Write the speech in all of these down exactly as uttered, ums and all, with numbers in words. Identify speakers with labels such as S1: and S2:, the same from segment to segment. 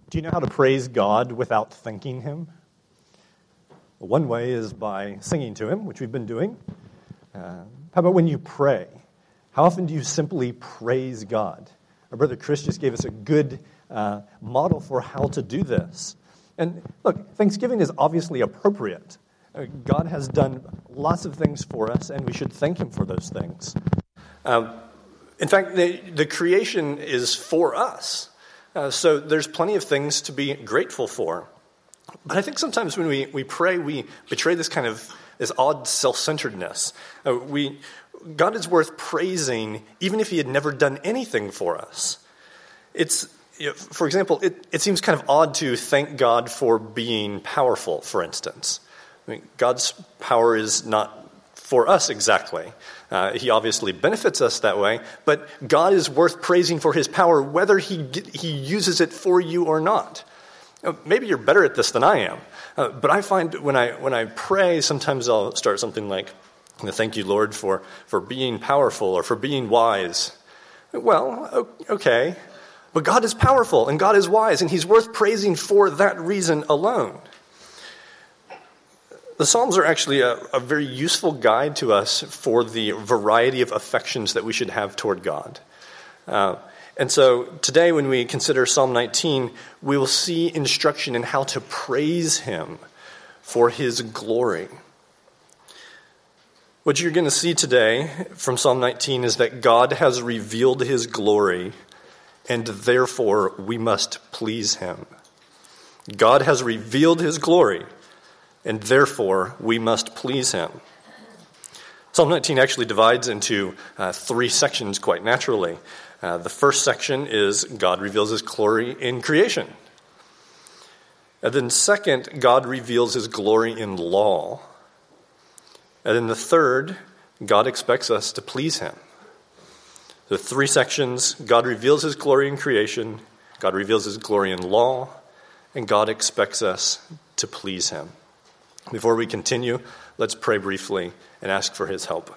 S1: Do you know how to praise God without thanking him? Well, one way is by singing to him, which we've been doing. Uh, how about when you pray? How often do you simply praise God? Our brother Chris just gave us a good uh, model for how to do this. And look, Thanksgiving is obviously appropriate. Uh, God has done lots of things for us, and we should thank him for those things. Um, in fact, the, the creation is for us. Uh, so there's plenty of things to be grateful for. But I think sometimes when we, we pray, we betray this kind of this odd self-centeredness. Uh, we God is worth praising even if he had never done anything for us. It's, you know, for example, it, it seems kind of odd to thank God for being powerful, for instance. I mean, God's power is not for us exactly. Uh, he obviously benefits us that way, but God is worth praising for his power whether he he uses it for you or not. Uh, maybe you're better at this than I am, uh, but I find when I when I pray, sometimes I'll start something like, "Thank you, Lord, for for being powerful or for being wise." Well, okay, but God is powerful and God is wise, and he's worth praising for that reason alone. The Psalms are actually a, a very useful guide to us for the variety of affections that we should have toward God. Uh, and so today when we consider Psalm nineteen, we will see instruction in how to praise him for his glory. What you're going to see today from Psalm nineteen is that God has revealed his glory, and therefore we must please him. God has revealed his glory, and therefore we must please him. Psalm nineteen actually divides into uh, three sections quite naturally. Uh, the first section is God reveals his glory in creation. And then second, God reveals his glory in law. And then the third, God expects us to please him. The three sections: God reveals his glory in creation, God reveals his glory in law, and God expects us to please him. Before we continue, let's pray briefly and ask for his help.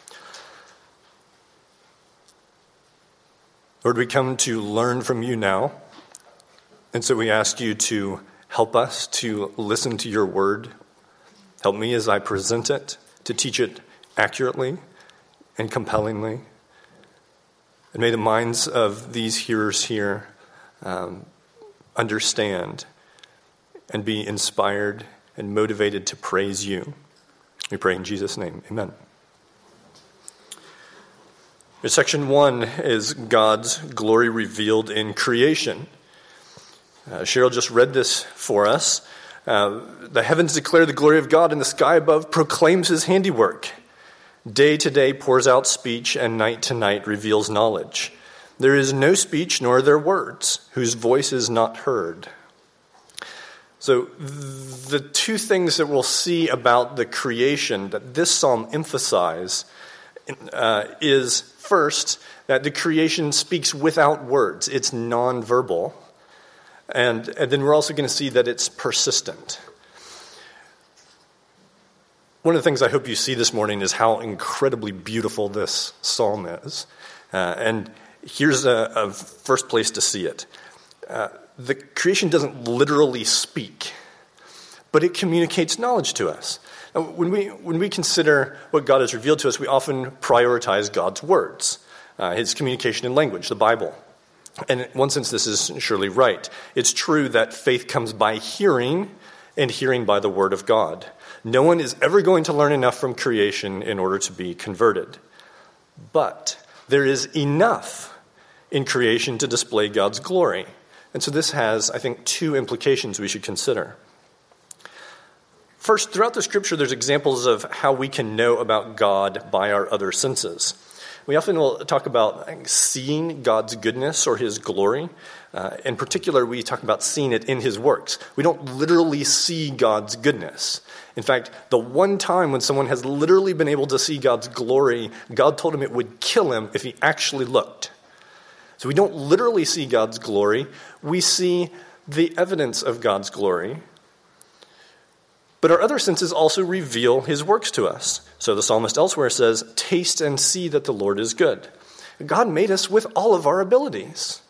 S1: Lord, we come to learn from you now, and so we ask you to help us to listen to your word. Help me as I present it to teach it accurately and compellingly. And may the minds of these hearers here um, understand and be inspired and motivated to praise you. We pray in Jesus' name. Amen. Section one is God's glory revealed in creation. Uh, Cheryl just read this for us. Uh, the heavens declare the glory of God, and the sky above proclaims his handiwork. Day to day pours out speech, and night to night reveals knowledge. There is no speech, nor are there words, whose voice is not heard. So the two things that we'll see about the creation that this psalm emphasizes uh, is, first, that the creation speaks without words. It's nonverbal. And, and then we're also going to see that it's persistent. One of the things I hope you see this morning is how incredibly beautiful this psalm is. Uh, and here's a, a first place to see it. Uh, the creation doesn't literally speak, but it communicates knowledge to us. Now, when we when we consider what God has revealed to us, we often prioritize God's words, uh, his communication in language, the Bible. And in one sense, this is surely right. It's true that faith comes by hearing, and hearing by the word of God. No one is ever going to learn enough from creation in order to be converted. But there is enough in creation to display God's glory. And so this has, I think, two implications we should consider. First, throughout the scripture, there's examples of how we can know about God by our other senses. We often will talk about seeing God's goodness or his glory. Uh, in particular, we talk about seeing it in his works. We don't literally see God's goodness. In fact, the one time when someone has literally been able to see God's glory, God told him it would kill him if he actually looked. So we don't literally see God's glory. We see the evidence of God's glory. But our other senses also reveal his works to us. So the psalmist elsewhere says, "Taste and see that the Lord is good." God made us with all of our abilities.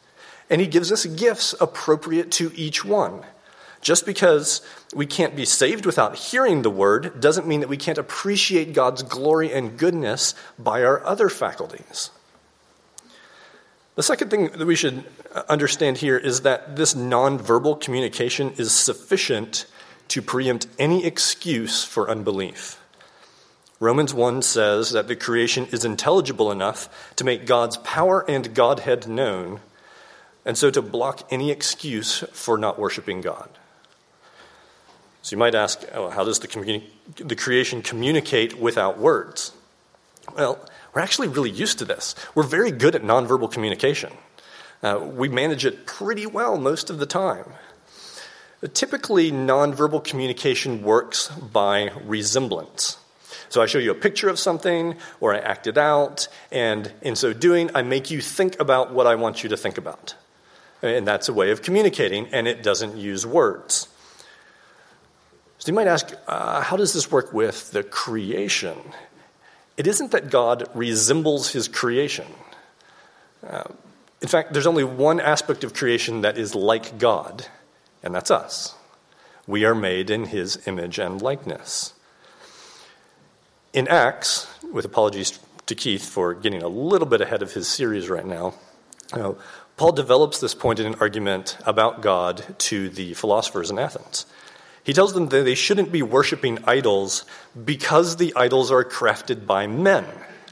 S2: and he gives us gifts appropriate to each one. Just because we can't be saved without hearing the word doesn't mean that we can't appreciate God's glory and goodness by our other faculties. The second thing that we should understand here is that this nonverbal communication is sufficient to preempt any excuse for unbelief. Romans one says that the creation is intelligible enough to make God's power and Godhead known, and so to block any excuse for not worshiping God. So you might ask, oh, how does the, communi- the creation communicate without words? Well, we're actually really used to this. We're very good at nonverbal communication. Uh, we manage it pretty well most of the time. Typically, nonverbal communication works by resemblance. So I show you a picture of something, or I act it out, and in so doing, I make you think about what I want you to think about. And that's a way of communicating, and it doesn't use words. So you might ask, uh, how does this work with the creation? It isn't that God resembles his creation. Uh, in fact, there's only one aspect of creation that is like God, and that's us. We are made in his image and likeness. In Acts, with apologies to Keith for getting a little bit ahead of his series right now, uh, Paul develops this point in an argument about God to the philosophers in Athens. He tells them that they shouldn't be worshiping idols because the idols are crafted by men.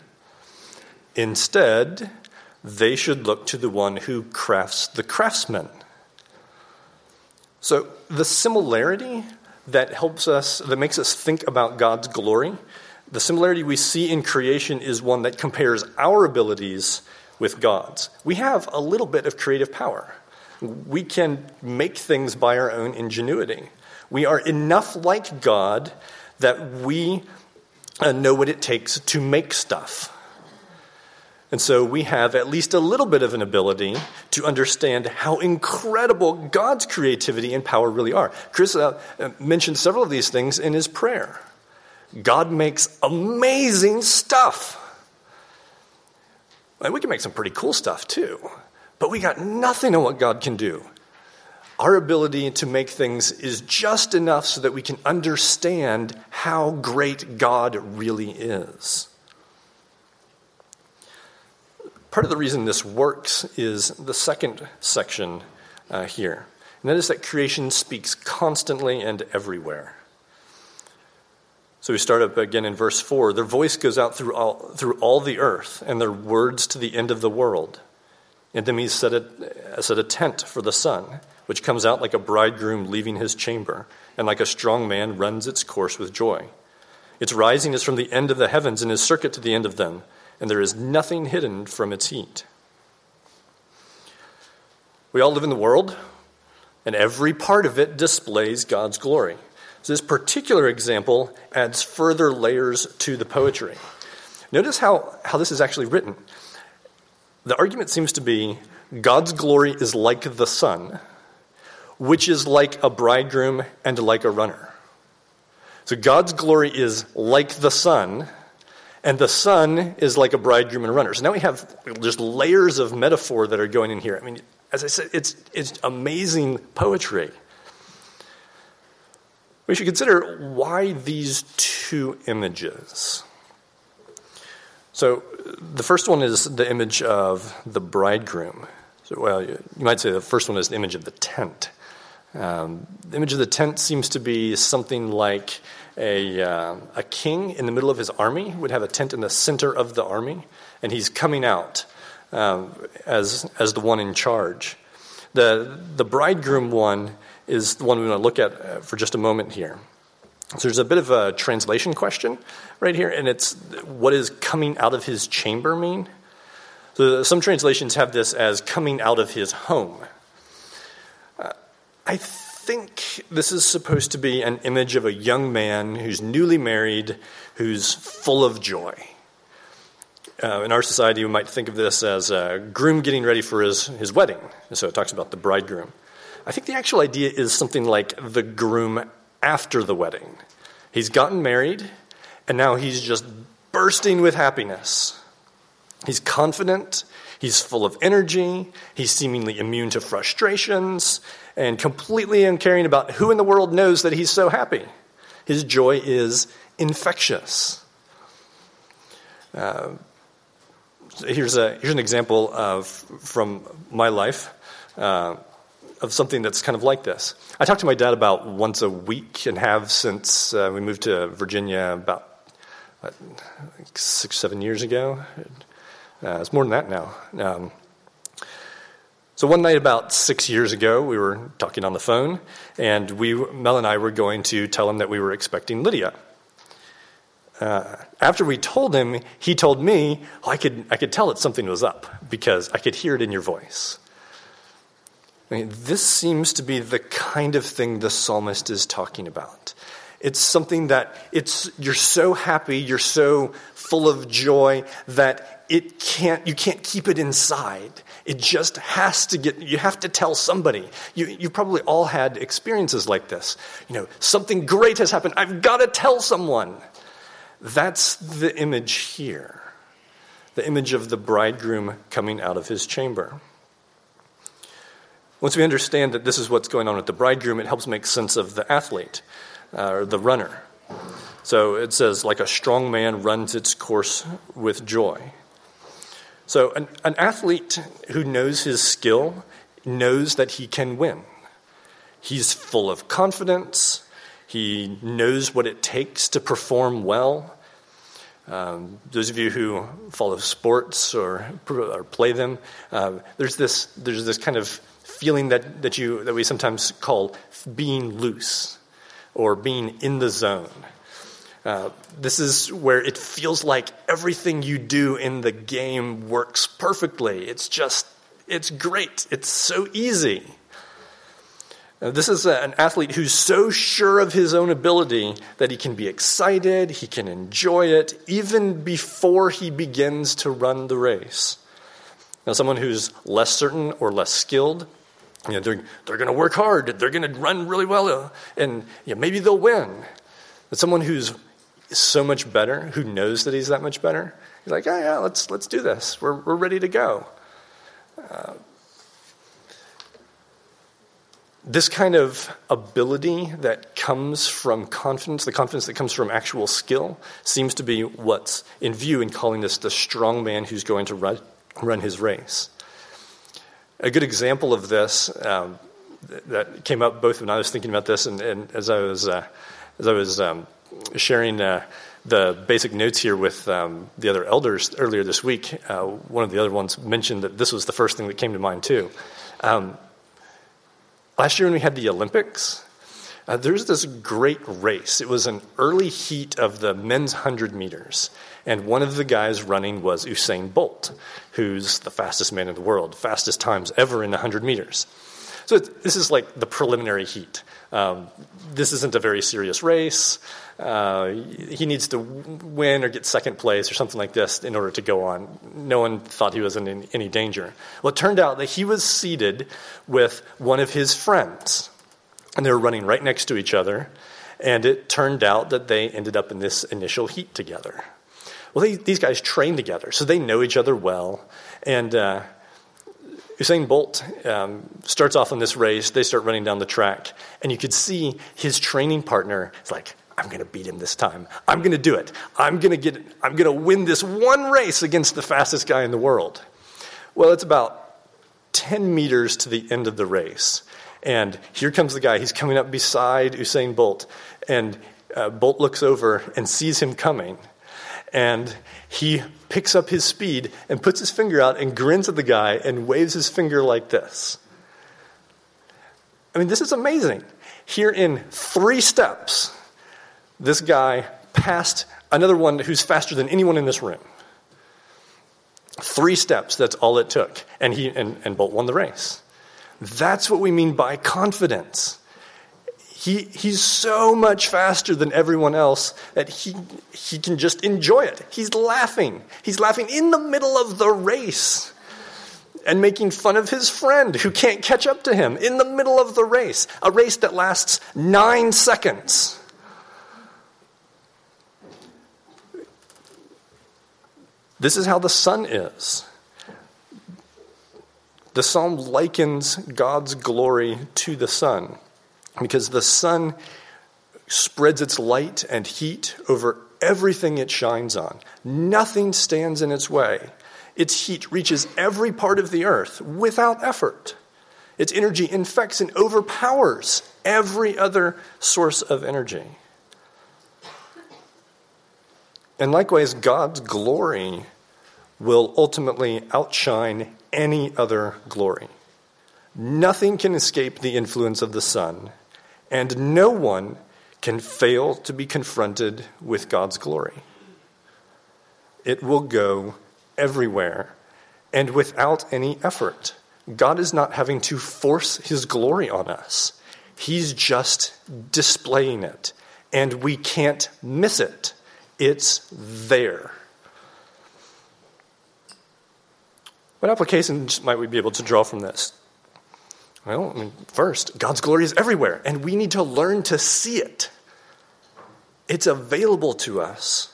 S2: Instead, they should look to the one who crafts the craftsmen. So the similarity that helps us, that makes us think about God's glory, the similarity we see in creation is one that compares our abilities with God's. We have a little bit of creative power. We can make things by our own ingenuity. We are enough like God that we uh, know what it takes to make stuff. And so we have at least a little bit of an ability to understand how incredible God's creativity and power really are. Chris uh, mentioned several of these things in his prayer. God makes amazing stuff. And we can make some pretty cool stuff too, but we got nothing on what God can do. Our ability to make things is just enough so that we can understand how great God really is. Part of the reason this works is the second section uh, here, and that is that creation speaks constantly and everywhere. So we start up again in verse four. Their voice goes out through all, through all the earth, and their words to the end of the world. In them he set a, set a tent for the sun, which comes out like a bridegroom leaving his chamber, and like a strong man runs its course with joy. Its rising is from the end of the heavens, and his circuit to the end of them, and there is nothing hidden from its heat. We all live in the world, and every part of it displays God's glory. So this particular example adds further layers to the poetry. Notice how, how this is actually written. The argument seems to be God's glory is like the sun, which is like a bridegroom and like a runner. So God's glory is like the sun, and the sun is like a bridegroom and a runner. So now we have just layers of metaphor that are going in here. I mean, as I said, it's it's amazing poetry. We should consider why these two images. So the first one is the image of the bridegroom. So, well, you might say the first one is the image of the tent. Um, the image of the tent seems to be something like a uh, a king in the middle of his army would have a tent in the center of the army, and he's coming out um, as as the one in charge. The the bridegroom one is the one we want to look at for just a moment here. So there's a bit of a translation question right here, and it's what does coming out of his chamber mean? So some translations have this as coming out of his home. Uh, I think this is supposed to be an image of a young man who's newly married, who's full of joy. Uh, in our society, we might think of this as a groom getting ready for his, his wedding. And so it talks about the bridegroom. I think the actual idea is something like the groom after the wedding. He's gotten married, and now he's just bursting with happiness. He's confident, He's full of energy, he's seemingly immune to frustrations, and completely uncaring about who in the world knows that he's so happy. His joy is infectious. Uh, here's a here's an example of from my life uh, of something that's kind of like this. I talk to my dad about once a week and have since uh, we moved to Virginia about what, like six, seven years ago. Uh, it's more than that now. Um, so one night about six years ago, we were talking on the phone, and we, Mel and I were going to tell him that we were expecting Lydia. Uh, after we told him, he told me, oh, I could I could tell that something was up because I could hear it in your voice. I mean, this seems to be the kind of thing the psalmist is talking about. It's something that it's you're so happy, you're so full of joy that it can't you can't keep it inside. It just has to get you have to tell somebody. You you probably all had experiences like this. You know, something great has happened. I've got to tell someone. That's the image here. The image of the bridegroom coming out of his chamber. Once we understand that this is what's going on with the bridegroom, it helps make sense of the athlete. Uh, or the runner. So it says, like a strong man runs its course with joy. So an, an athlete who knows his skill knows that he can win. He's full of confidence. He knows what it takes to perform well. Um, those of you who follow sports or, or play them, uh, there's this there's this kind of feeling that, that you that we sometimes call being loose. Or being in the zone. Uh, this is where it feels like everything you do in the game works perfectly. It's just, it's great. It's so easy. Now, this is a, an athlete who's so sure of his own ability that he can be excited, he can enjoy it, even before he begins to run the race. Now, someone who's less certain or less skilled, You know, they're they're going to work hard. They're going to run really well, and you know, maybe they'll win. But someone who's so much better, who knows that he's that much better, he's like, oh, yeah, let's let's do this. We're we're ready to go. Uh, this kind of ability that comes from confidence, the confidence that comes from actual skill, seems to be what's in view in calling this the strong man who's going to run run his race. A good example of this um, that came up both when I was thinking about this and, and as I was uh, as I was um, sharing uh, the basic notes here with um, the other elders earlier this week. Uh, one of the other ones mentioned that this was the first thing that came to mind too. Um, last year when we had the Olympics, uh, there was this great race. It was an early heat of the men's one hundred meters. And one of the guys running was Usain Bolt, who's the fastest man in the world, fastest times ever in one hundred meters. So it's, this is like the preliminary heat. Um, this isn't a very serious race. Uh, he needs to win or get second place or something like this in order to go on. No one thought he was in any danger. Well, it turned out that he was seated with one of his friends, and they were running right next to each other, and it turned out that they ended up in this initial heat together. Well, they, these guys train together, so they know each other well. And uh, Usain Bolt um, starts off on this race. They start running down the track. And you could see his training partner is like, I'm going to beat him this time. I'm going to do it. I'm going to get. I'm going to win this one race against the fastest guy in the world. Well, it's about ten meters to the end of the race. And here comes the guy. He's coming up beside Usain Bolt. And uh, Bolt looks over and sees him coming. And he picks up his speed and puts his finger out and grins at the guy and waves his finger like this. I mean, this is amazing. Here in three steps, this guy passed another one who's faster than anyone in this room. Three steps, that's all it took. And he and, and Bolt won the race. That's what we mean by confidence. He he's so much faster than everyone else that he he can just enjoy it. He's laughing. He's laughing in the middle of the race and making fun of his friend who can't catch up to him in the middle of the race, a race that lasts nine seconds. This is how the sun is. The psalm likens God's glory to the sun because the sun spreads its light and heat over everything it shines on. Nothing stands in its way. Its heat reaches every part of the earth without effort. Its energy infects and overpowers every other source of energy. And likewise, God's glory will ultimately outshine any other glory. Nothing can escape the influence of the sun, and no one can fail to be confronted with God's glory. It will go everywhere and without any effort. God is not having to force his glory on us. He's just displaying it, and we can't miss it. It's there. What applications might we be able to draw from this? Well, I mean, first, God's glory is everywhere, and we need to learn to see it. It's available to us.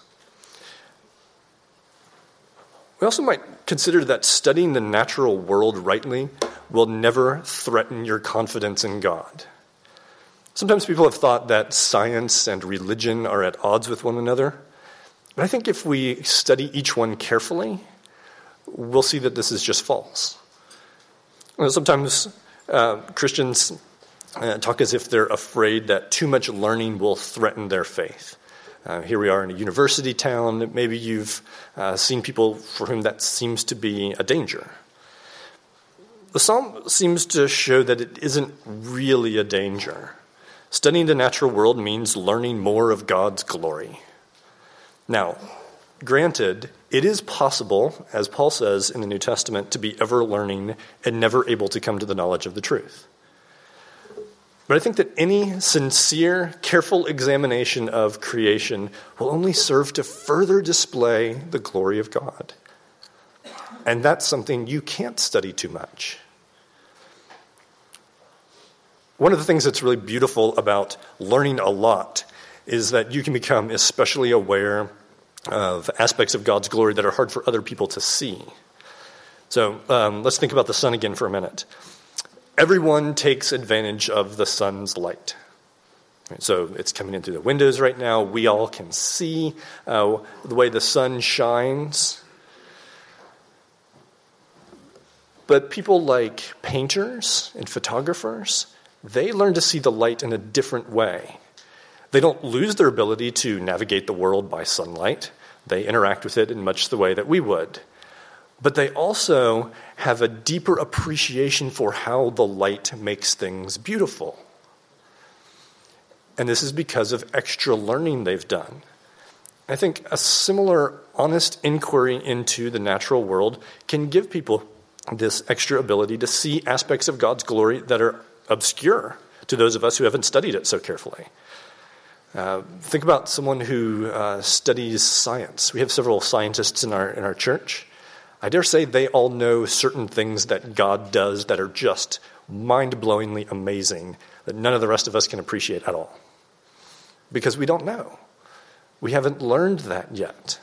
S2: We also might consider that studying the natural world rightly will never threaten your confidence in God. Sometimes people have thought that science and religion are at odds with one another. But I think if we study each one carefully, we'll see that this is just false. You know, sometimes uh, Christians uh, talk as if they're afraid that too much learning will threaten their faith. Uh, here we are in a university town. Maybe you've uh, seen people for whom that seems to be a danger. The psalm seems to show that it isn't really a danger. Studying the natural world means learning more of God's glory. Now, granted, it is possible, as Paul says in the New Testament, to be ever learning and never able to come to the knowledge of the truth. But I think that any sincere, careful examination of creation will only serve to further display the glory of God. And that's something you can't study too much. One of the things that's really beautiful about learning a lot is that you can become especially aware of aspects of God's glory that are hard for other people to see. So um, let's think about the sun again for a minute. Everyone takes advantage of the sun's light. So it's coming in through the windows right now. We all can see uh, the way the sun shines. But people like painters and photographers, they learn to see the light in a different way. They don't lose their ability to navigate the world by sunlight. They interact with it in much the way that we would. But they also have a deeper appreciation for how the light makes things beautiful. And this is because of extra learning they've done. I think a similar honest inquiry into the natural world can give people this extra ability to see aspects of God's glory that are obscure to those of us who haven't studied it so carefully. Uh, think about someone who uh, studies science. We have several scientists in our in our church. I dare say they all know certain things that God does that are just mind-blowingly amazing that none of the rest of us can appreciate at all. Because we don't know. We haven't learned that yet.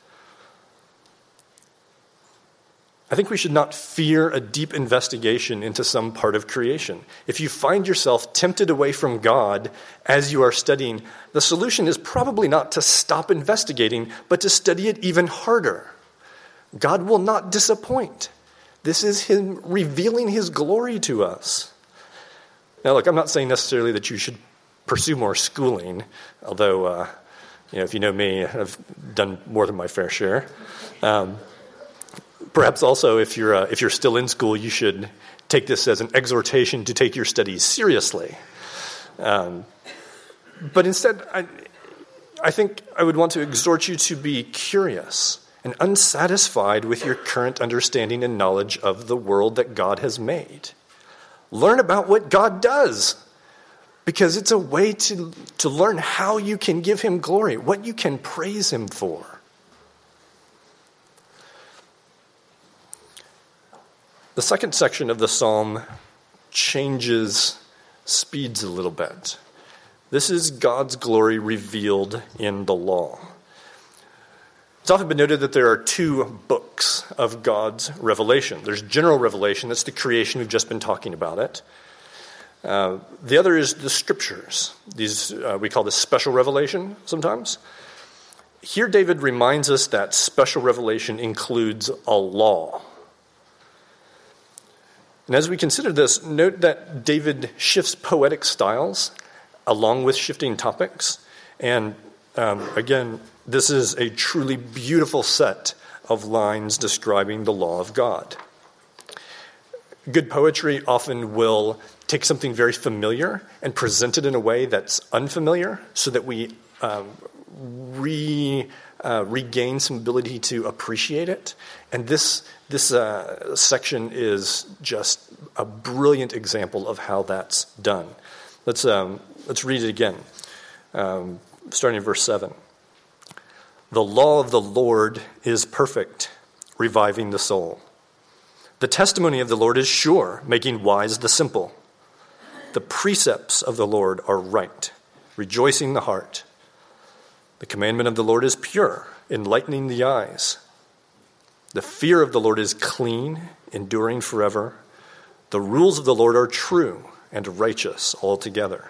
S2: I think we should not fear a deep investigation into some part of creation. If you find yourself tempted away from God as you are studying, the solution is probably not to stop investigating, but to study it even harder. God will not disappoint. This is him revealing his glory to us. Now, look, I'm not saying necessarily that you should pursue more schooling, although, uh, you know, if you know me, I've done more than my fair share. Um, perhaps also, if you're uh, if you're still in school, you should take this as an exhortation to take your studies seriously. Um, but instead, I, I think I would want to exhort you to be curious and unsatisfied with your current understanding and knowledge of the world that God has made. Learn about what God does, because it's a way to, to learn how you can give him glory, what you can praise him for. The second section of the psalm changes speeds a little bit. This is God's glory revealed in the law. It's often been noted that there are two books of God's revelation. There's general revelation, that's the creation, we've just been talking about it. Uh, the other is the scriptures. These uh, we call this special revelation sometimes. Here David reminds us that special revelation includes a law. And as we consider this, note that David shifts poetic styles along with shifting topics. And um, again, this is a truly beautiful set of lines describing the law of God. Good poetry often will take something very familiar and present it in a way that's unfamiliar so that we um, re, uh, regain some ability to appreciate it. And this, this uh, section is just a brilliant example of how that's done. Let's, um, let's read it again, um, starting in verse seven. The law of the Lord is perfect, reviving the soul. The testimony of the Lord is sure, making wise the simple. The precepts of the Lord are right, rejoicing the heart. The commandment of the Lord is pure, enlightening the eyes. The fear of the Lord is clean, enduring forever. The rules of the Lord are true and righteous altogether.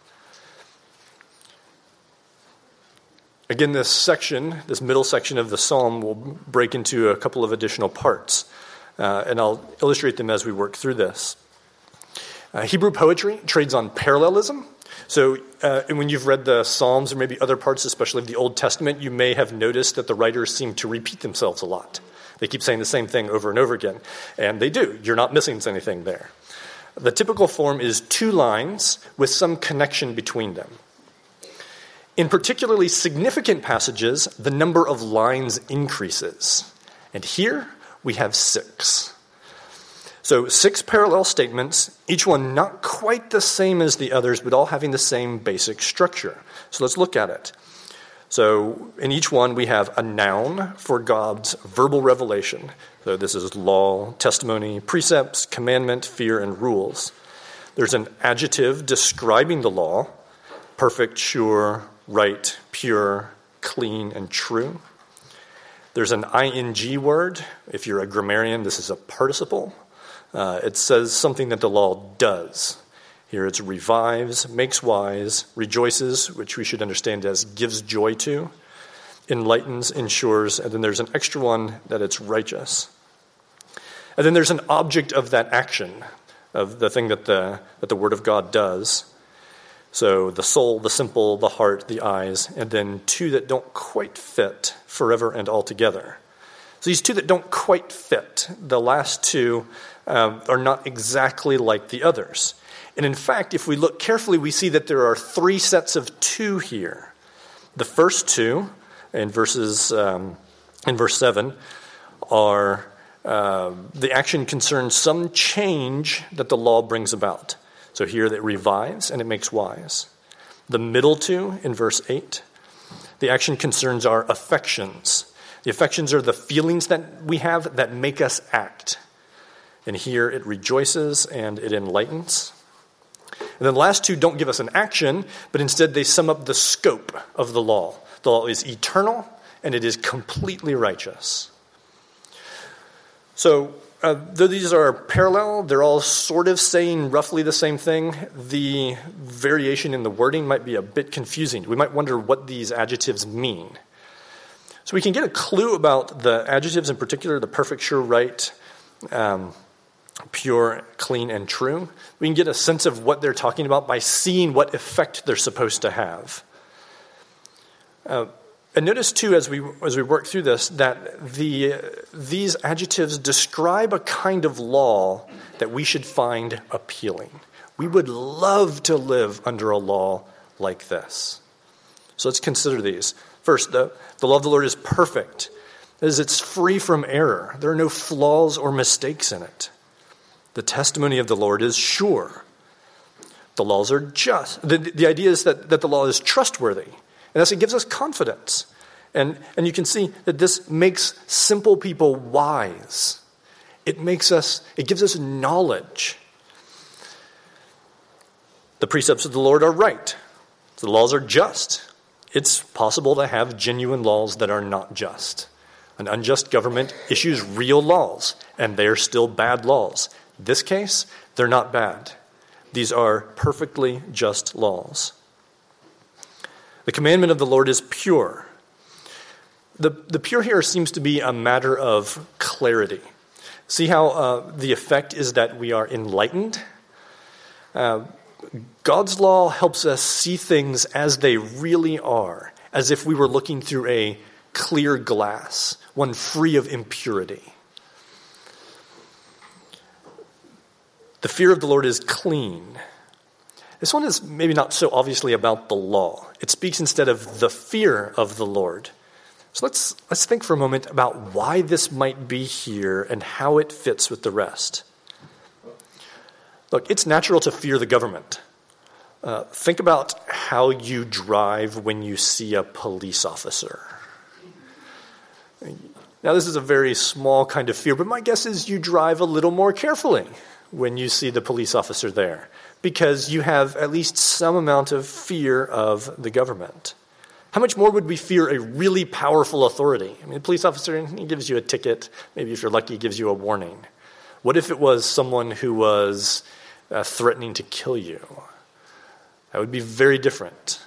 S2: Again, this section, this middle section of the psalm will break into a couple of additional parts, uh, and I'll illustrate them as we work through this. Uh, Hebrew poetry trades on parallelism. So uh, when you've read the Psalms or maybe other parts, especially of the Old Testament, you may have noticed that the writers seem to repeat themselves a lot. They keep saying the same thing over and over again, and they do. You're not missing anything there. The typical form is two lines with some connection between them. In particularly significant passages, the number of lines increases. And here we have six. So six parallel statements, each one not quite the same as the others, but all having the same basic structure. So let's look at it. So in each one we have a noun for God's verbal revelation. So this is law, testimony, precepts, commandment, fear, and rules. There's an adjective describing the law: perfect, sure, right, pure, clean, and true. There's an ing word. If you're a grammarian, this is a participle. Uh, it says something that the law does. Here it's revives, makes wise, rejoices, which we should understand as gives joy to, enlightens, ensures, and then there's an extra one that it's righteous. And then there's an object of that action, of the thing that the, that the Word of God does. So the soul, the simple, the heart, the eyes, and then two that don't quite fit, forever and altogether. So these two that don't quite fit, the last two um, are not exactly like the others. And in fact, if we look carefully, we see that there are three sets of two here. The first two, in verses um, in verse seven, are uh, the action concerns some change that the law brings about. So here it revives and it makes wise. The middle two in verse eight, the action concerns our affections. The affections are the feelings that we have that make us act. And here it rejoices and it enlightens. And then the last two don't give us an action, but instead they sum up the scope of the law. The law is eternal and it is completely righteous. So, Uh, though these are parallel, they're all sort of saying roughly the same thing. The variation in the wording might be a bit confusing. We might wonder what these adjectives mean. So we can get a clue about the adjectives, in particular, the perfect, sure, right, um, pure, clean, and true. We can get a sense of what they're talking about by seeing what effect they're supposed to have. Uh, And notice, too, as we as we work through this, that the these adjectives describe a kind of law that we should find appealing. We would love to live under a law like this. So let's consider these. First, the, the law of the Lord is perfect. That is, it's free from error. There are no flaws or mistakes in it. The testimony of the Lord is sure. The laws are just. The, the idea is that, that the law is trustworthy. And thus it gives us confidence. And, and you can see that this makes simple people wise. It makes us, it gives us knowledge. The precepts of the Lord are right. The laws are just. It's possible to have genuine laws that are not just. An unjust government issues real laws, and they're still bad laws. In this case, they're not bad. These are perfectly just laws. The commandment of the Lord is pure. The, the pure here seems to be a matter of clarity. See how uh, the effect is that we are enlightened? Uh, God's law helps us see things as they really are, as if we were looking through a clear glass, one free of impurity. The fear of the Lord is clean. This one is maybe not so obviously about the law. It speaks instead of the fear of the Lord. So let's let's think for a moment about why this might be here and how it fits with the rest. Look, it's natural to fear the government. Uh, think about how you drive when you see a police officer. Now, this is a very small kind of fear, but my guess is you drive a little more carefully when you see the police officer there, because you have at least some amount of fear of the government. How much more would we fear a really powerful authority? I mean, a police officer, he gives you a ticket. Maybe if you're lucky, he gives you a warning. What if it was someone who was uh, threatening to kill you? That would be very different.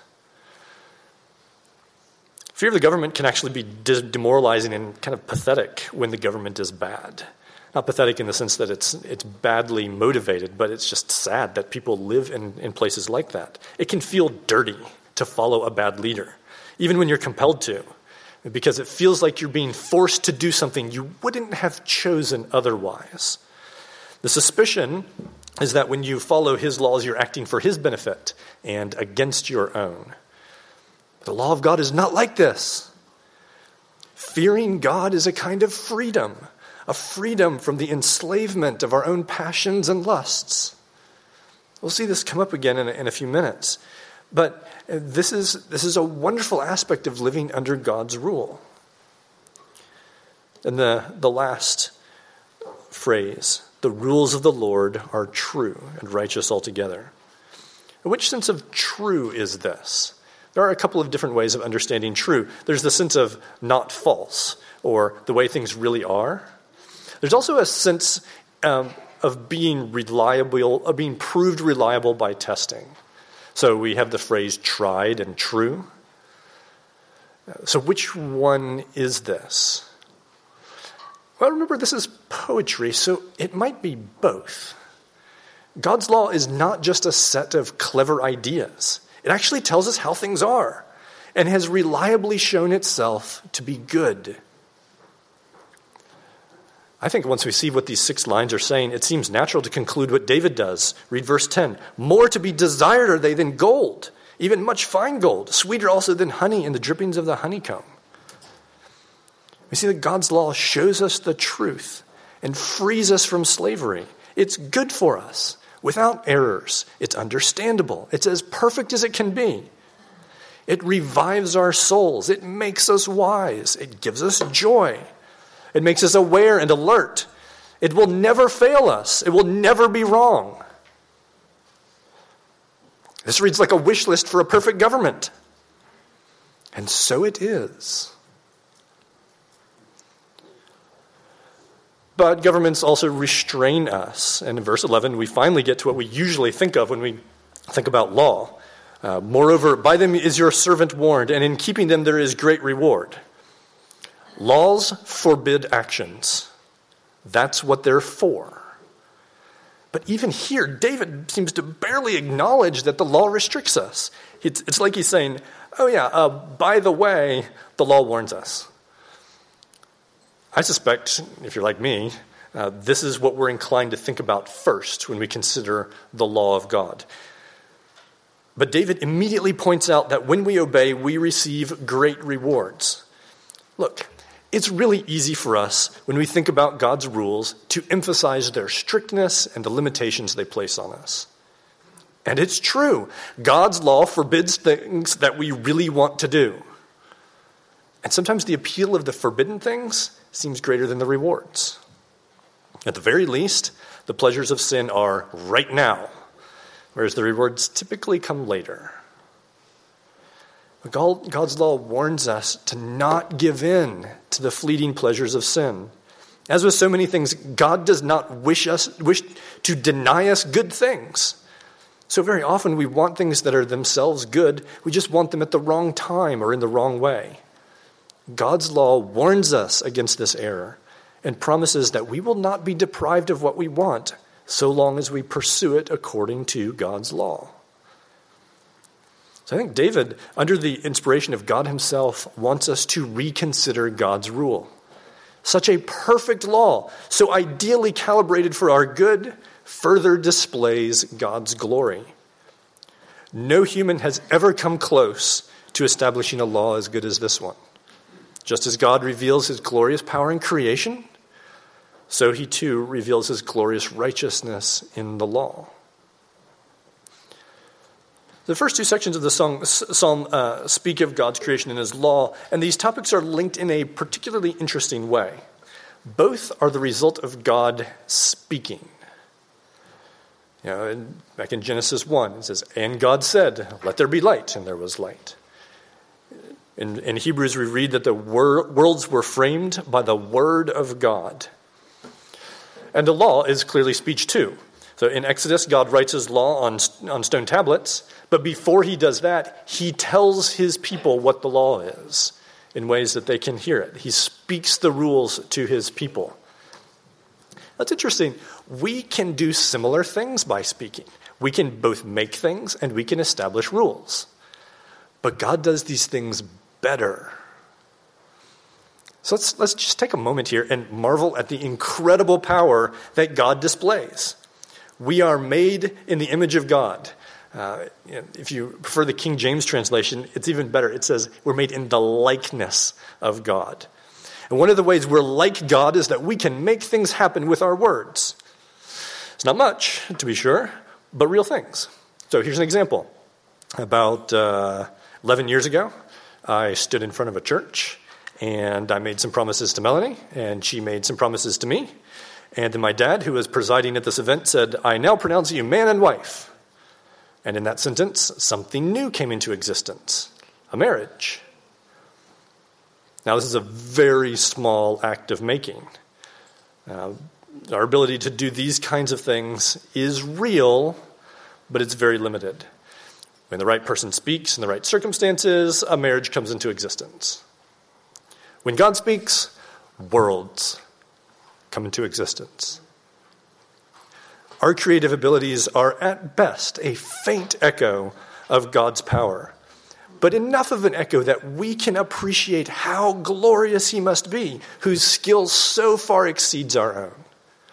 S2: Fear of the government can actually be de- demoralizing and kind of pathetic when the government is bad. Not pathetic in the sense that it's it's badly motivated, but it's just sad that people live in, in places like that. It can feel dirty to follow a bad leader, even when you're compelled to, because it feels like you're being forced to do something you wouldn't have chosen otherwise. The suspicion is that when you follow his laws, you're acting for his benefit and against your own. The law of God is not like this. Fearing God is a kind of freedom, a freedom from the enslavement of our own passions and lusts. We'll see this come up again in a, in a few minutes. But this is, this is a wonderful aspect of living under God's rule. And the, the last phrase, the rules of the Lord are true and righteous altogether. Which sense of true is this? There are a couple of different ways of understanding true. There's the sense of not false, or the way things really are. There's also a sense um, of being reliable, of being proved reliable by testing. So we have the phrase tried and true. So which one is this? Well, remember, this is poetry, so it might be both. God's law is not just a set of clever ideas. It actually tells us how things are and has reliably shown itself to be good. I think once we see what these six lines are saying, it seems natural to conclude what David does. Read verse ten. More to be desired are they than gold, even much fine gold, sweeter also than honey in the drippings of the honeycomb. We see that God's law shows us the truth and frees us from slavery. It's good for us, without errors. It's understandable. It's as perfect as it can be. It revives our souls. It makes us wise. It gives us joy. It makes us aware and alert. It will never fail us. It will never be wrong. This reads like a wish list for a perfect government. And so it is. But governments also restrain us. And in verse eleven, we finally get to what we usually think of when we think about law. Uh, Moreover, by them is your servant warned, and in keeping them there is great reward. Laws forbid actions. That's what they're for. But even here, David seems to barely acknowledge that the law restricts us. It's, it's like he's saying, oh yeah, uh, by the way, the law warns us. I suspect, if you're like me, uh, this is what we're inclined to think about first when we consider the law of God. But David immediately points out that when we obey, we receive great rewards. Look, it's really easy for us when we think about God's rules to emphasize their strictness and the limitations they place on us. And it's true. God's law forbids things that we really want to do. And sometimes the appeal of the forbidden things seems greater than the rewards. At the very least, the pleasures of sin are right now, whereas the rewards typically come later. God's law warns us to not give in to the fleeting pleasures of sin. As with so many things, God does not wish us wish to deny us good things. So very often we want things that are themselves good. We just want them at the wrong time or in the wrong way. God's law warns us against this error and promises that we will not be deprived of what we want so long as we pursue it according to God's law. So I think David, under the inspiration of God himself, wants us to reconsider God's rule. Such a perfect law, so ideally calibrated for our good, further displays God's glory. No human has ever come close to establishing a law as good as this one. Just as God reveals his glorious power in creation, so he too reveals his glorious righteousness in the law. The first two sections of the song, psalm uh, speak of God's creation and his law, and these topics are linked in a particularly interesting way. Both are the result of God speaking. You know, in, back in Genesis one, it says, "And God said, let there be light, and there was light." In, in Hebrews, we read that the wor- worlds were framed by the word of God. And the law is clearly speech too. So in Exodus, God writes his law on, on stone tablets, but before he does that, he tells his people what the law is in ways that they can hear it. He speaks the rules to his people. That's interesting. We can do similar things by speaking. We can both make things and we can establish rules. But God does these things better. So let's, let's just take a moment here and marvel at the incredible power that God displays. We are made in the image of God. Uh, if you prefer the King James translation, it's even better. It says we're made in the likeness of God. And one of the ways we're like God is that we can make things happen with our words. It's not much, to be sure, but real things. So here's an example. About uh, eleven years ago, I stood in front of a church, and I made some promises to Melanie, and she made some promises to me. And then my dad, who was presiding at this event, said, "I now pronounce you man and wife." And in that sentence, something new came into existence, a marriage. Now, this is a very small act of making. Uh, our ability to do these kinds of things is real, but it's very limited. When the right person speaks in the right circumstances, a marriage comes into existence. When God speaks, worlds come into existence. Our creative abilities are at best a faint echo of God's power, but enough of an echo that we can appreciate how glorious he must be, whose skill so far exceeds our own.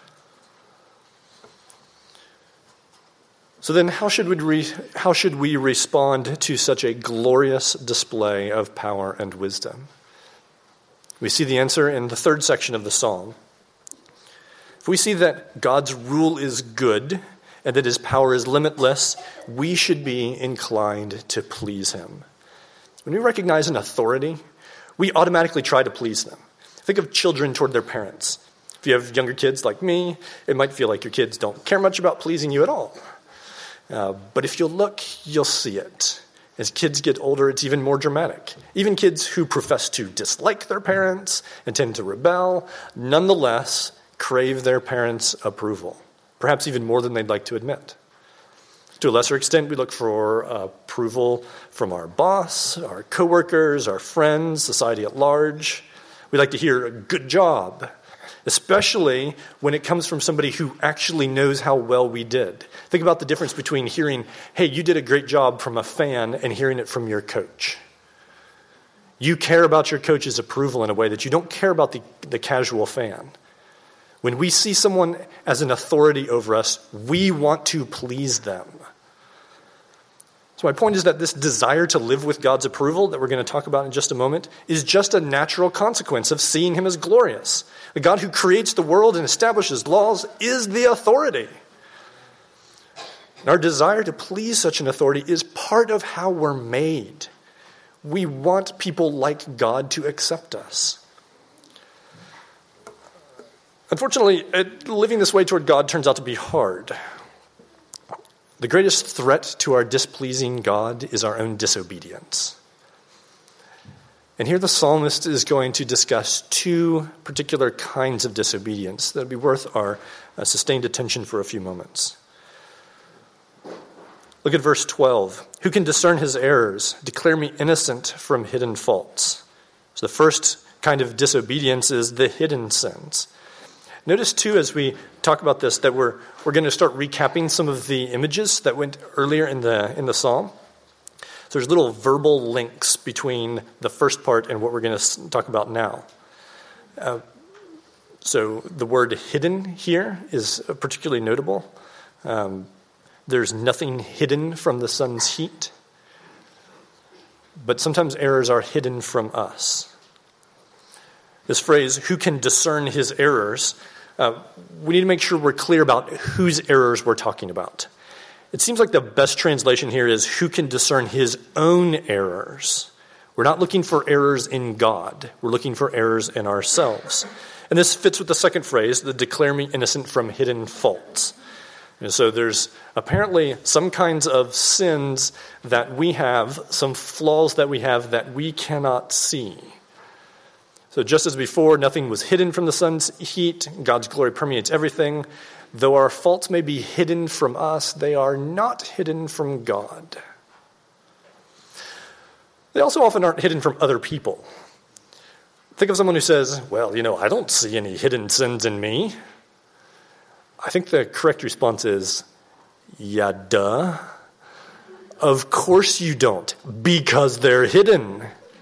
S2: So then how should we re- how should we respond to such a glorious display of power and wisdom? We see the answer in the third section of the psalm. If we see that God's rule is good and that his power is limitless, we should be inclined to please him. When we recognize an authority, we automatically try to please them. Think of children toward their parents. If you have younger kids like me, it might feel like your kids don't care much about pleasing you at all. Uh, but if you'll look, you'll see it. As kids get older, it's even more dramatic. Even kids who profess to dislike their parents and tend to rebel, nonetheless crave their parents' approval, perhaps even more than they'd like to admit. To a lesser extent, we look for uh, approval from our boss, our coworkers, our friends, society at large. We like to hear a good job, especially when it comes from somebody who actually knows how well we did. Think about the difference between hearing, "Hey, you did a great job," from a fan and hearing it from your coach. You care about your coach's approval in a way that you don't care about the, the casual fan. When we see someone as an authority over us, we want to please them. So my point is that this desire to live with God's approval that we're going to talk about in just a moment is just a natural consequence of seeing him as glorious. The God who creates the world and establishes laws is the authority. And our desire to please such an authority is part of how we're made. We want people like God to accept us. Unfortunately, living this way toward God turns out to be hard. The greatest threat to our displeasing God is our own disobedience. And here the psalmist is going to discuss two particular kinds of disobedience that would be worth our uh, sustained attention for a few moments. Look at verse twelve. Who can discern his errors? Declare me innocent from hidden faults. So the first kind of disobedience is the hidden sins. Notice, too, as we talk about this, that we're we're going to start recapping some of the images that went earlier in the in the psalm. So there's little verbal links between the first part and what we're going to talk about now. Uh, so the word hidden here is particularly notable. Um, there's nothing hidden from the sun's heat. But sometimes errors are hidden from us. This phrase, who can discern his errors, uh, we need to make sure we're clear about whose errors we're talking about. It seems like the best translation here is who can discern his own errors. We're not looking for errors in God. We're looking for errors in ourselves. And this fits with the second phrase, the declare me innocent from hidden faults. And so there's apparently some kinds of sins that we have, some flaws that we have that we cannot see. So just as before, nothing was hidden from the sun's heat. God's glory permeates everything. Though our faults may be hidden from us, they are not hidden from God. They also often aren't hidden from other people. Think of someone who says, well, you know, I don't see any hidden sins in me. I think the correct response is, yeah, duh. Of course you don't, because they're hidden.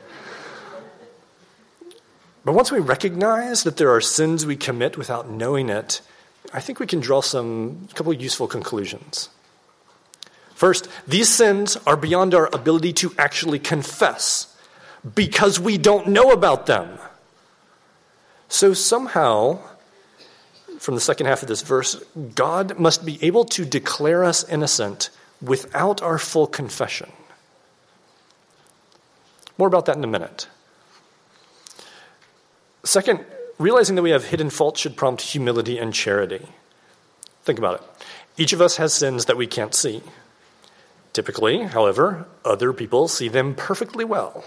S2: But once we recognize that there are sins we commit without knowing it, I think we can draw some a couple of useful conclusions. First, these sins are beyond our ability to actually confess because we don't know about them. So somehow, from the second half of this verse, God must be able to declare us innocent without our full confession. More about that in a minute. Second, realizing that we have hidden faults should prompt humility and charity. Think about it. Each of us has sins that we can't see. Typically, however, other people see them perfectly well.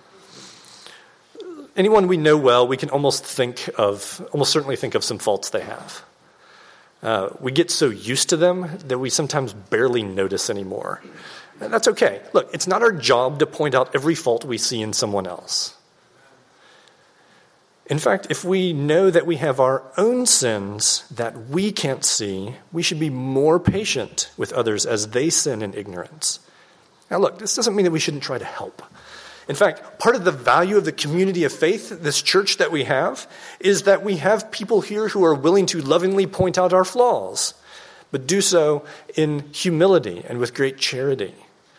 S2: Anyone we know well, we can almost think of, almost certainly think of some faults they have. Uh, we get so used to them that we sometimes barely notice anymore. And that's okay. Look, it's not our job to point out every fault we see in someone else. In fact, if we know that we have our own sins that we can't see, we should be more patient with others as they sin in ignorance. Now look, this doesn't mean that we shouldn't try to help. In fact, part of the value of the community of faith, this church that we have, is that we have people here who are willing to lovingly point out our flaws, but do so in humility and with great charity.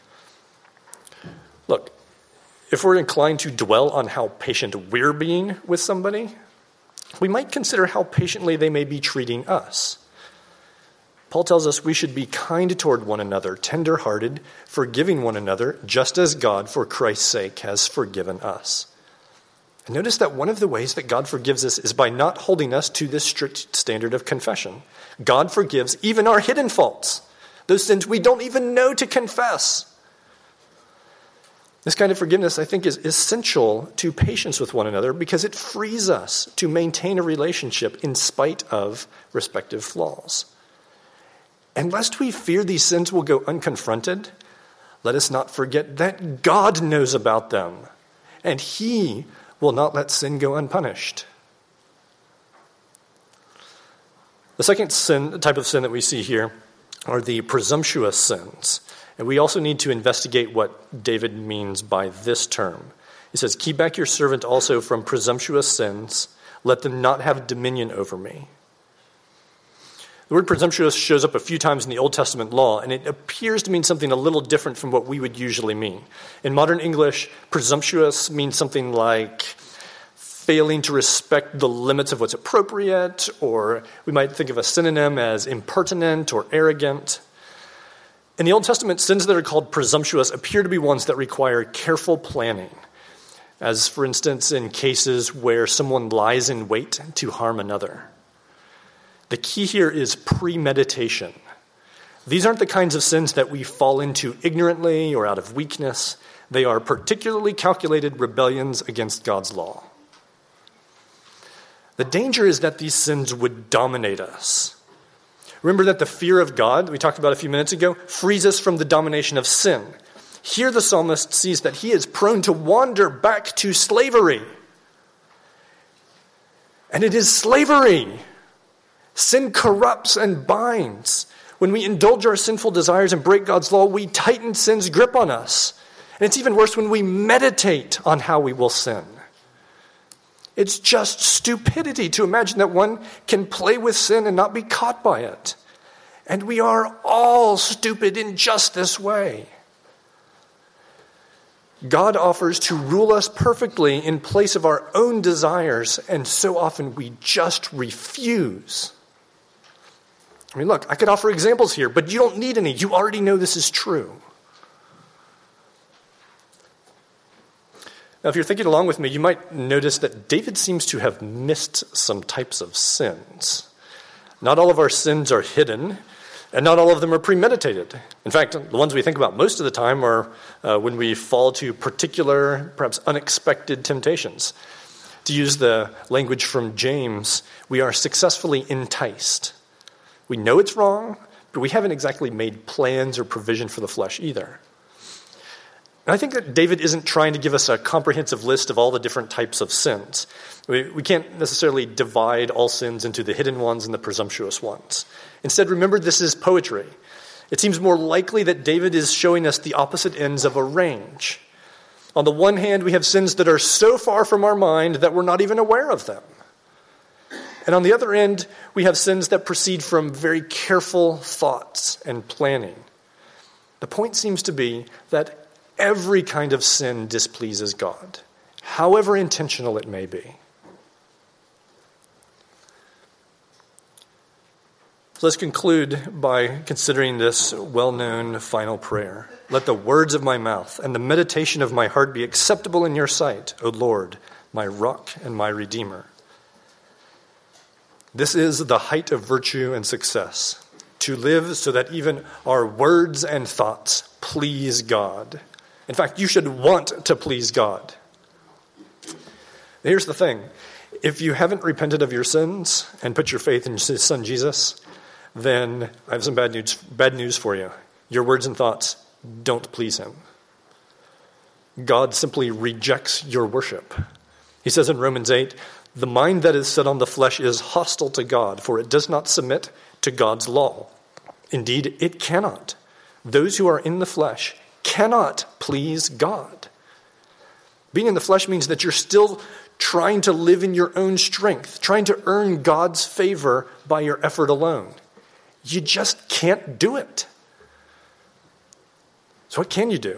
S2: Look, if we're inclined to dwell on how patient we're being with somebody, we might consider how patiently they may be treating us. Paul tells us we should be kind toward one another, tender-hearted, forgiving one another, just as God, for Christ's sake, has forgiven us. And notice that one of the ways that God forgives us is by not holding us to this strict standard of confession. God forgives even our hidden faults, those sins we don't even know to confess. This kind of forgiveness, I think, is essential to patience with one another because it frees us to maintain a relationship in spite of respective flaws. And lest we fear these sins will go unconfronted, let us not forget that God knows about them, and he will not let sin go unpunished. The second sin, type of sin that we see here are the presumptuous sins. And we also need to investigate what David means by this term. He says, keep back your servant also from presumptuous sins. Let them not have dominion over me. The word presumptuous shows up a few times in the Old Testament law, and it appears to mean something a little different from what we would usually mean. In modern English, presumptuous means something like failing to respect the limits of what's appropriate, or we might think of a synonym as impertinent or arrogant. In the Old Testament, sins that are called presumptuous appear to be ones that require careful planning, as, for instance, in cases where someone lies in wait to harm another. The key here is premeditation. These aren't the kinds of sins that we fall into ignorantly or out of weakness. They are particularly calculated rebellions against God's law. The danger is that these sins would dominate us. Remember that the fear of God, we talked about a few minutes ago, frees us from the domination of sin. Here the psalmist sees that he is prone to wander back to slavery. And it is slavery. Sin corrupts and binds. When we indulge our sinful desires and break God's law, we tighten sin's grip on us. And it's even worse when we meditate on how we will sin. It's just stupidity to imagine that one can play with sin and not be caught by it. And we are all stupid in just this way. God offers to rule us perfectly in place of our own desires, and so often we just refuse. I mean, look, I could offer examples here, but you don't need any. You already know this is true. Now, if you're thinking along with me, you might notice that David seems to have missed some types of sins. Not all of our sins are hidden, and not all of them are premeditated. In fact, the ones we think about most of the time are uh, when we fall to particular, perhaps unexpected temptations. To use the language from James, we are successfully enticed. We know it's wrong, but we haven't exactly made plans or provision for the flesh either. And I think that David isn't trying to give us a comprehensive list of all the different types of sins. We, we can't necessarily divide all sins into the hidden ones and the presumptuous ones. Instead, remember, this is poetry. It seems more likely that David is showing us the opposite ends of a range. On the one hand, we have sins that are so far from our mind that we're not even aware of them. And on the other end, we have sins that proceed from very careful thoughts and planning. The point seems to be that every kind of sin displeases God, however intentional it may be. So let's conclude by considering this well-known final prayer. Let the words of my mouth and the meditation of my heart be acceptable in your sight, O Lord, my rock and my redeemer. This is the height of virtue and success, to live so that even our words and thoughts please God. In fact, you should want to please God. Here's the thing. If you haven't repented of your sins and put your faith in His Son Jesus, then I have some bad news, bad news for you. Your words and thoughts don't please Him. God simply rejects your worship. He says in Romans eight, the mind that is set on the flesh is hostile to God, for it does not submit to God's law. Indeed, it cannot. Those who are in the flesh cannot please God. Being in the flesh means that you're still trying to live in your own strength, trying to earn God's favor by your effort alone. You just can't do it. So what can you do?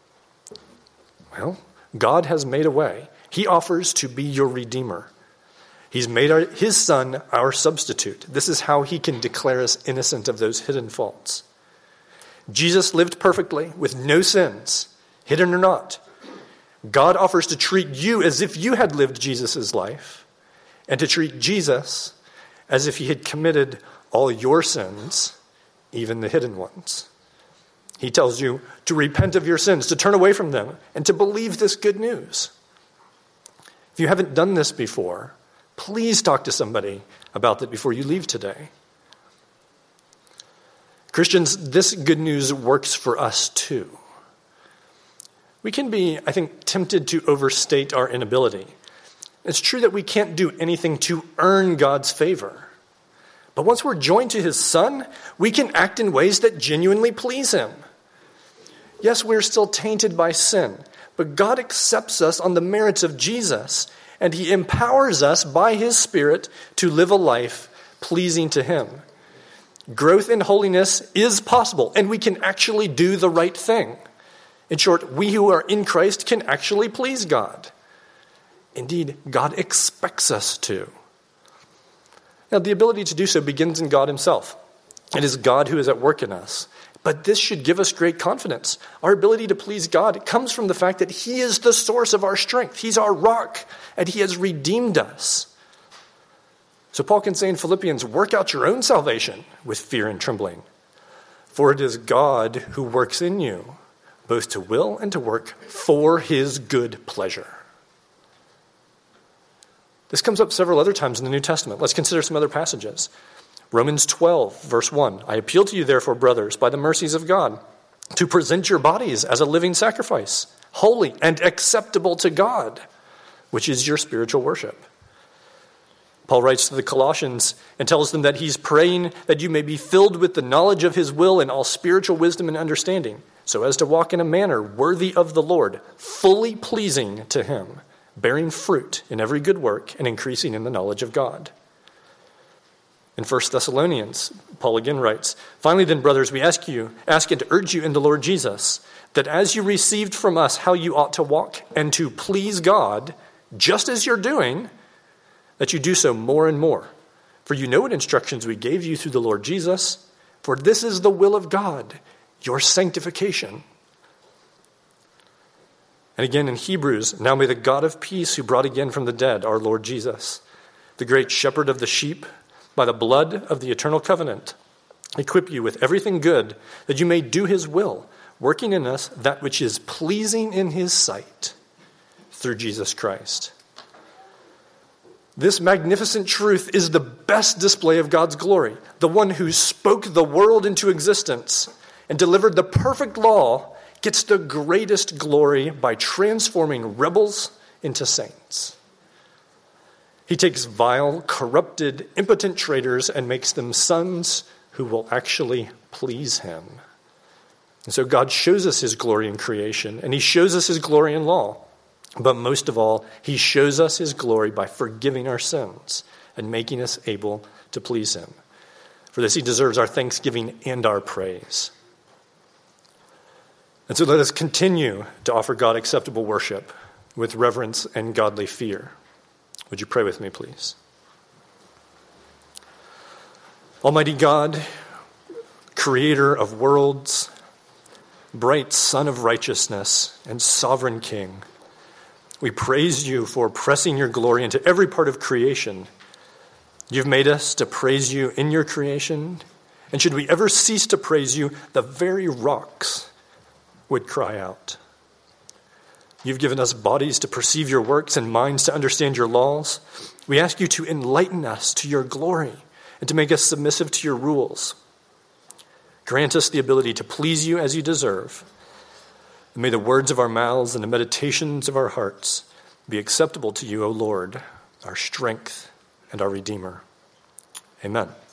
S2: Well, God has made a way. He offers to be your redeemer. He's made our, His Son our substitute. This is how He can declare us innocent of those hidden faults. Jesus lived perfectly with no sins, hidden or not. God offers to treat you as if you had lived Jesus' life, and to treat Jesus as if He had committed all your sins, even the hidden ones. He tells you to repent of your sins, to turn away from them, and to believe this good news. If you haven't done this before, please talk to somebody about that before you leave today. Christians, this good news works for us too. We can be, I think, tempted to overstate our inability. It's true that we can't do anything to earn God's favor. But once we're joined to His Son, we can act in ways that genuinely please Him. Yes, we're still tainted by sin, but God accepts us on the merits of Jesus, and He empowers us by His Spirit to live a life pleasing to Him. Growth in holiness is possible, and we can actually do the right thing. In short, we who are in Christ can actually please God. Indeed, God expects us to. Now, the ability to do so begins in God Himself. It is God who is at work in us. But this should give us great confidence. Our ability to please God comes from the fact that He is the source of our strength. He's our rock, and He has redeemed us. So Paul can say in Philippians, work out your own salvation with fear and trembling. For it is God who works in you, both to will and to work for his good pleasure. This comes up several other times in the New Testament. Let's consider some other passages. Romans twelve, verse one. I appeal to you, therefore, brothers, by the mercies of God, to present your bodies as a living sacrifice, holy and acceptable to God, which is your spiritual worship. Paul writes to the Colossians and tells them that he's praying that you may be filled with the knowledge of his will and all spiritual wisdom and understanding, so as to walk in a manner worthy of the Lord, fully pleasing to him, bearing fruit in every good work and increasing in the knowledge of God. In First Thessalonians, Paul again writes, finally then, brothers, we ask you, ask and urge you in the Lord Jesus, that as you received from us how you ought to walk and to please God, just as you're doing, that you do so more and more. For you know what instructions we gave you through the Lord Jesus, for this is the will of God, your sanctification. And again in Hebrews, now may the God of peace, who brought again from the dead our Lord Jesus, the great shepherd of the sheep, by the blood of the eternal covenant, equip you with everything good, that you may do his will, working in us that which is pleasing in his sight, through Jesus Christ. This magnificent truth is the best display of God's glory, the one who spoke the world into existence and delivered the perfect law gets the greatest glory by transforming rebels into saints. He takes vile, corrupted, impotent traitors and makes them sons who will actually please him. And so God shows us his glory in creation, and he shows us his glory in law. But most of all, he shows us his glory by forgiving our sins and making us able to please him. For this he deserves our thanksgiving and our praise. And so let us continue to offer God acceptable worship with reverence and godly fear. Would you pray with me, please? Almighty God, creator of worlds, bright Son of righteousness, and sovereign King, we praise you for pressing your glory into every part of creation. You've made us to praise you in your creation, and should we ever cease to praise you, the very rocks would cry out. You've given us bodies to perceive your works and minds to understand your laws. We ask you to enlighten us to your glory and to make us submissive to your rules. Grant us the ability to please you as you deserve. And may the words of our mouths and the meditations of our hearts be acceptable to you, O Lord, our strength and our Redeemer. Amen.